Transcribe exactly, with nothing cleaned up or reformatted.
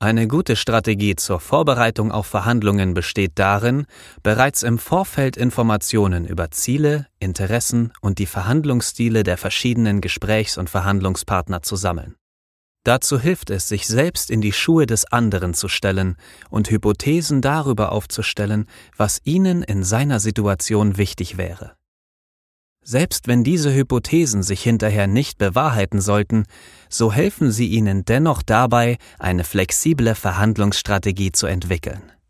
Eine gute Strategie zur Vorbereitung auf Verhandlungen besteht darin, bereits im Vorfeld Informationen über Ziele, Interessen und die Verhandlungsstile der verschiedenen Gesprächs- und Verhandlungspartner zu sammeln. Dazu hilft es, sich selbst in die Schuhe des anderen zu stellen und Hypothesen darüber aufzustellen, was ihnen in seiner Situation wichtig wäre. Selbst wenn diese Hypothesen sich hinterher nicht bewahrheiten sollten, so helfen sie Ihnen dennoch dabei, eine flexible Verhandlungsstrategie zu entwickeln.